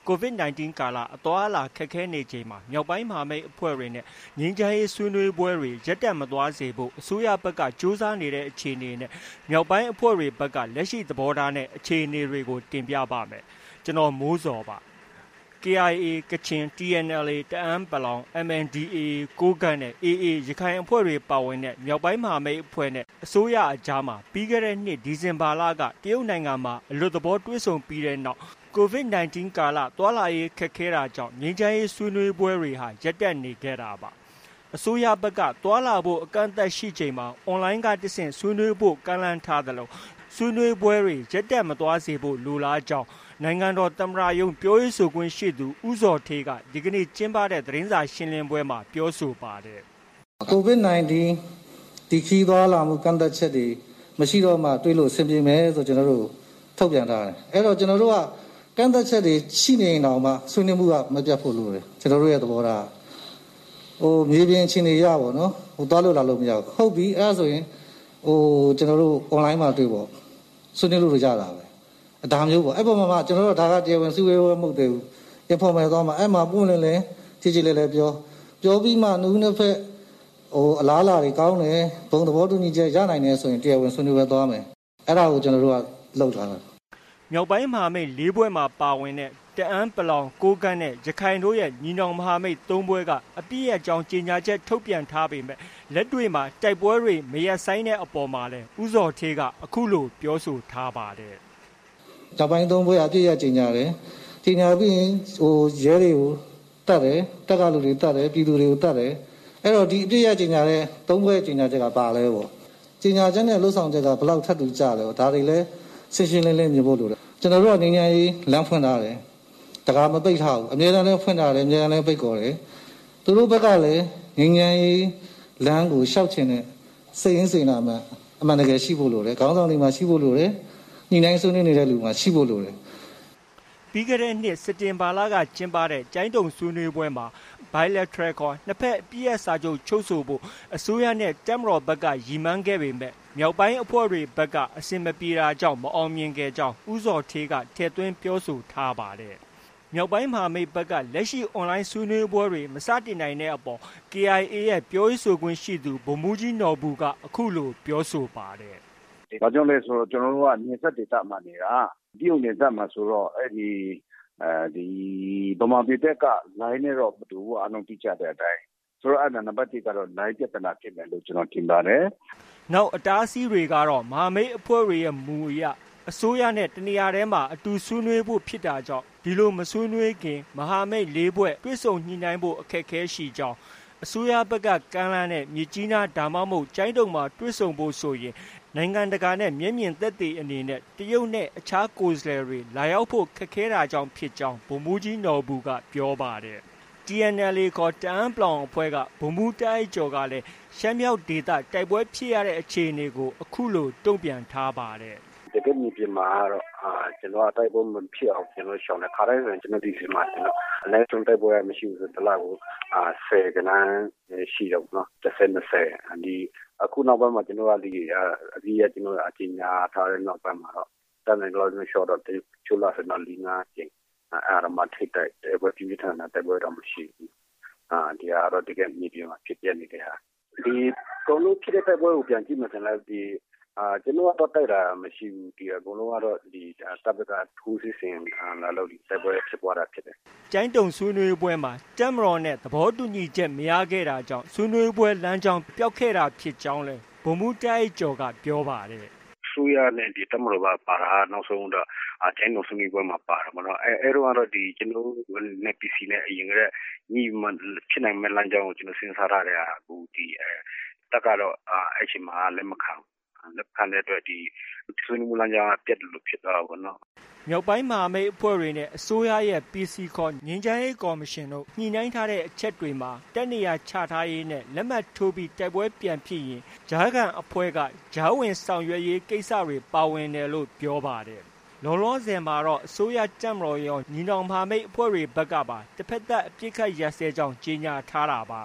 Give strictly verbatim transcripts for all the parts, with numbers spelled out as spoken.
COVID สิบเก้า ကာလအသွားအလာခက်ခဲနေချိန်မှာမြောက်ပိုင်းမဟာမိတ်အဖွဲ့တွေနဲ့ငြိမ်းချမ်းရေးဆွေးနွေးပွဲတွေရပ်တန့်မသွားစေဖို့အစိုးရဘက်ကကြိုးစားနေတဲ့အခြေအနေနဲ့မြောက်ပိုင်းအဖွဲ့တွေဘက်ကလက်ရှိသဘောထားနဲ့အခြေအနေတွေကိုတင်ပြပါမယ်။ကျွန်တော်မိုးစောပါ။ K I A ကချင် T N L A တအန်း M N D A ကိုးကန့်နဲ့ A A ရခိုင်အဖွဲ့တွေပါဝင်တဲ့မြောက်ပိုင်းမဟာမိတ်အဖွဲ့နဲ့အစိုးရအကြားမှာပြီးခဲ့တဲ့နှစ်ဒီဇင်ဘာလကတရုတ်နိုင်ငံမှာအလွတ်သဘောတွေ့ဆုံပြီးတဲ့နောက်COVID สิบเก้า ကာလသွားလာရေးခက်ခဲတာကြောင့်ငြိမ်းချမ်းရေးဆွေးနွေးပွဲတွေဟာရပ်တန့်နေခဲ့တာပါ။အစိုးရဘက်ကသွားလာဖို့အကန့်အသတ်ရှိချိန်မှာအွန်လိုင်းကတဆင့်ဆွေးနွေးဖို့ကမ်းလှမ်းထားသလိုဆွေးနွေးပွဲတွေရပ်တန့်မသွားစေဖို့လိုလားကြောင်းနိုင်ငံတော်သမ္မတရုံးပြောရေးဆိုခွင့်ရှိသူဦးဇော်ဌေးကဒီကနေ့ကျင်းပတဲ့သတင်းစာရှင်းလင်းပွဲမှာပြောဆိုပါတယ်။ COVID สิบเก้า ဒီခီးသွားလာမှုကန့်သတ်ချက်တွေမရှိတော့မှတွေးလို့အဆင်ပြေမယ်ဆိုကျွန်တော်တို့ထုတ်ပြန်ထားတယ်။အဲ့တော့ကျွန်တော်တို့ကကန့်သတ်ချက်တွေရှိနေရင်တော့မှဆွေးနွေးမှုကမပြတ်ဖို့လိုတယ်ကျွန်တော်တို့ရဲ့သဘောထားဟိုမြေပြင်အခြေအနေရပါတော့ဟိုသွားလို့လာလို့မရဘူးဟုတ်ပြီအဲ့ဒါဆိုရင်ဟိုကျွန်တော်တို့ online မှာတွေ့ပေါ့ဆွေးနွေးလို့ရတာပဲအဒါမျိုးပေါ့အဲ့ပေါ်မှာကျွန်တော်တို့ဒါကတရားဝင်စုဝေးပွဲမဟုတ်သေးဘူး informal သွားမှာအဲ့မှာပွင့်လင်းလင်းကြည်ကြည်လေးလေးပြောပြောပြီးမှနှုတ်နှစ်ဖက်ဟိုအလားအလာတွေကောင်းတယ်ဘုံသဘောတူညီချက်ရနိုင်တယ်ဆိုရင်တရားဝင်ဆွေးနွေးပွဲသွားမယ်အဲ့ဒါကိုကျွန်တော်တို့ကလုပ်ထားတာမြောက်ပိုင်းမဟာမိတ်လေးဘွဲ့မှာပါဝင်တဲ့တအန်း ကိုးကန့်နဲ့ရခိုင်တို့ရဲ့ညီနောင်မဟာမိတ်သုံးဘွဲ့ကအပြည့်ရဲ့အကြောင်းကြေညာချက်ထုတ်ပြန်ထားပေမဲ့လက်တွေ့မှာတိုက်ပွဲတွေမရက်ဆိုင်တဲ့အပေါ်မှာလည်းဦးဇော်ဌေးကအခုလိုပြောဆိုထားပါတယ်။တပ်ပိုင်းသုံးဘွဲ့အပြည့်ရဲ့ကြေညာတယ်။ကြေညာပြီးရင်ဟိုရဲတွေကိုတတ်တယ်တက်ကလူတွေတတ်တယ်ပြည်သူတွေကိုတတ်တယ်အဲ့တော့ဒီအပြည့်ရဲ့ကြေညာတဲ့သုံးဘွဲ့ကြေညာချက်ကပါလဲပေါ့။ကြေညာချက်နဲ့လှုပ်ဆောင်ချက်ကဘယ်လောက်ထပ်တူကြလဲပေါ့ဒါတွေလည်းရှင်းရှင်းလင်းလင်းမြင်ဖို့လိုတယ်ကျွန်တော်တို့ကငញ្ញရေးလမ်းဖွင့်ထားတယ်တကားမပိတ်ထားဘူးအများအားလည်းဖွင့်ထားတယ်အများအားလည်းပိတ်ခေါ်တယ်သူတို့ဘက်ကလည်းငញ្ញရေးလမ်းကိုရှောက်ချင်တဲ့စိတ်ရင်းစေနာမှအမှန်တကယ်ရှိဖို့လိုတယ်ခေါင်းဆောင်တွေမှာရှိဖို့လိုတယ်ညီနိုင်ဆွေးနွေးနေတဲ့လူမှာရှိဖို့လိုတယ်ပြီးခဲ့တဲ့နှစ်စက်တင်ဘာလကကျင်းပတဲ့ကျိုင်းတုံဆွေးနွေးပွဲမှာ bilateral ခေါ်နှစ်ဖက်အပြည့်အစာချုပ်ချုပ်ဆိုဖို့အစိုးရနဲ့တပ်မတော်ဘက်ကရည်မှန်းခဲ့ပေမဲ့မြောက်ပိုင်းအဖွဲ့တွေဘက်ကအစင်မပြေတာကြောင့်မအောင်မြင်ခဲ့ကြောင်းဦးဇော်ဌေးကထည့်သွင်းပြောဆိုထားပါတယ်။မြောက်ပိုင်းမဟာမိတ်ဘက်ကလက်ရှိအွန်လိုင်းဆွေးနွေးပွဲတွေမစတင်နိုင်တဲ့အပေါ် K I A ရဲ့ပြောရေးဆိုခွင့်ရှိသူဗိုလ်မှူးကြီးနော်ဘူကအခုလိုပြောဆိုပါတယ်။ဒါကြောင့်လဲဆိုတော့ကျွန်တော်တို့ကနေဆက်ဒေသမှာနေတာဒီုံနေသက်မှာဆိုတော့အဲ့ဒီအဲဒီဗမာပြည်ဘက်ကလိုင်းနဲ့တော့မတူဘူးအားလုံးသိကြတဲ့အတိုင်းဆိုတော့အဲ့ဒါနံပါတ်တစ်ကတော့လိုင်းပြဿနာဖြစ်မယ်လို့ကျွန်တော်ထင်ပါတယ်။နောက်အတားအဆီးတွေကတော့မဟာမိတ်အဖွဲ့တွေရဲ့မူအရအစိုးရနဲ့တနေရာထဲမှာအတူဆွေးနွေးဖို့ဖြစ်တာကြောင့်ဒီလိုမဆွေးနွေးခင်မဟာမိတ်လေးဘွဲ့တွေ့ဆုံညှိနှိုင်းဖို့အခက်အခဲရှိကြောင်းအစိုးရဘက်ကကမ်းလှမ်းတဲ့မြစ်ကြီးနားဒါမှမဟုတ်ကျိုင်းတုံမှာတွေ့ဆုံဖို့ဆိုရင်နိုင်ငံတကာနဲ့မျက်မြင်သက်သေအနေနဲ့တရုတ်နဲ့အခြားကိုယ်စားလှယ်တွေလာရောက်ဖို့ခက်ခဲတာကြောင့်ဖြစ်ကြောင်းဗိုလ်မှူးကြီးနော်ဘူကပြောပါတယ်။ T N L A ခေါ်တအန်း အဖွဲ့ကဗိုလ်မှူးတားအိုက်ကျော်ကလည်းရှမ်းမြောက်ဒေသတိုက်ပွဲဖြစ်ရတဲ့အခြေအနေကိုအခုလိုတုံ့ပြန်ထားပါတယ်။တကယ်မြေပြင်မှာတော့အာကျွန်တော်တိုက်ပွဲမဖြစ်အောင်ကျွန်တော်ရှောင်တယ်ခါတိုင်းဆိုရင်ကျွန်တော်ဒီစီမှာကျွန်တော်အလဲဆုံးတိုက်ပွဲမရှိဘူးဆိုတလားကိုအာဆယ်ကနန်းရှိတော့နော်တစ်ဆယ်နှစ်ဆယ်ဒီအခုနောက်ပိုင်းမှာကျွန်တော်ကဒီအဒီရကျွန်တော်အချင်းညာထားတဲ့နောက်ပိုင်းမှာတော့တန်တယ်လို့ကျွန်တော်ရှော့တော့ချိုးလာစနော်လီငါချင်းအဲ့ဒါမှထိတ်တိုက်တိုက်ပွဲပြင်းထန်တဲ့တိုက်ပွဲတော့မရှိဘူးအာဒီကတော့တကယ်မြေပြင်မှာဖြစ်ပြနေတဲ့ဟာဒီကုန်းလုံးဖြစ်တဲ့တိုက်ပွဲကိုပြန်ကြည့်မှဆိုရင်ဒီအာကျွန်တော်တော့တိုက်တာမရှိဘူးဒီအကုန်လုံးကတော့ဒီတပ်ဘက်ကထိုးစစ်ဆင်လာလို့ဒီတိုက်ပွဲဖြစ်ပွားတာဖြစ်တယ်။ကျိုင်းတုံဆွေးနွေးပွဲမှာတပ်မတော်နဲ့သဘောတူညီချက်မရခဲ့တာကြောင့်ဆွေးနွေးပွဲလမ်းကြောင်းပျောက်ခဲ့တာဖြစ်ကြောင်းလဲဗိုလ်မှူးတားအိုက်ကျော်ကပြောပါတယ်။ဆိုရနဲ့ဒီတပ်မတော်ကပါတာနောက်ဆုံးတော့အကျဉ်းတော်ဆွေးနွေးပွဲမှာပါတာပေါ့နော်အဲအဲတော့ကတော့ဒီကျွန်တော်နဲ့ P C နဲ့အရင်ကညီမဖြစ်နိုင်မဲ့လမ်းကြောင်းကိုကျွန်တော်စဉ်းစားရတဲ့အခုဒီအဲတက်ကတော့အဲ့ချိန်မှာလက်မခံလက်ခံတဲ့အတွက်ဒီဆွေးနွေးမှုလမ်းကြောင်းပြတ်တယ်လို့ဖြစ်သွားတာပေါ့နော်မြောက်ပိုင်းမဟာမိတ်အဖွဲ့တွေနဲ့အစိုးရရဲ့ P C ခေါ်ငြိမ်းချမ်းရေးကော်မရှင်တို့ညှိနှိုင်းထားတဲ့အချက်တွေမှာတက်နေရချထားရေးနဲ့လက်မှတ်ထိုးပြီးတိုက်ပွဲပြန်ဖြစ်ရင်ဂျားကန်အဖွဲ့ကဂျားဝင်ဆောင်ရွက်ရေးကိစ္စတွေပါဝင်တယ်လို့ပြောပါတယ်လောလောဆယ်မှာတော့အစိုးရတပ်မတော်ရောညီနောင်မဟာမိတ်အဖွဲ့တွေဘက်ကပါတစ်ဖက်သက်အပြစ်ခတ်ရစဲကြောင်းကြေညာထားတာပါ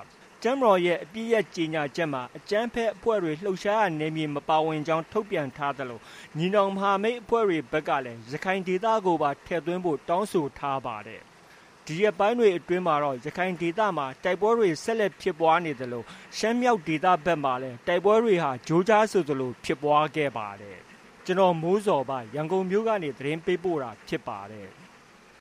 ကျမ်းတော်ရဲ့အပြည့်ရဲ့ကြေညာချက်မှာအကြမ်းဖက်အဖွဲ့တွေလှုပ်ရှားရနေမြေမပါဝင်ကြောင်းထုတ်ပြန်ထားသလိုညီနောင်မဟာမိတ်အဖွဲ့တွေဘက်ကလည်းရခိုင်ဒေသကိုပါထည့်သွင်းဖို့တောင်းဆိုထားပါတယ်။ဒီရက်ပိုင်းတွေအတွင်းမှာတော့ရခိုင်ဒေသမှာတိုက်ပွဲတွေဆက်လက်ဖြစ်ပွားနေသလိုရှမ်းမြောက်ဒေသဘက်မှာလည်းတိုက်ပွဲတွေဟာကြိုးကြားဆိုသလိုဖြစ်ပွားခဲ့ပါတယ်။ကျွန်တော်မိုးစော်ပါရန်ကုန်မြို့ကနေသတင်းပေးပို့တာဖြစ်ပါတယ်။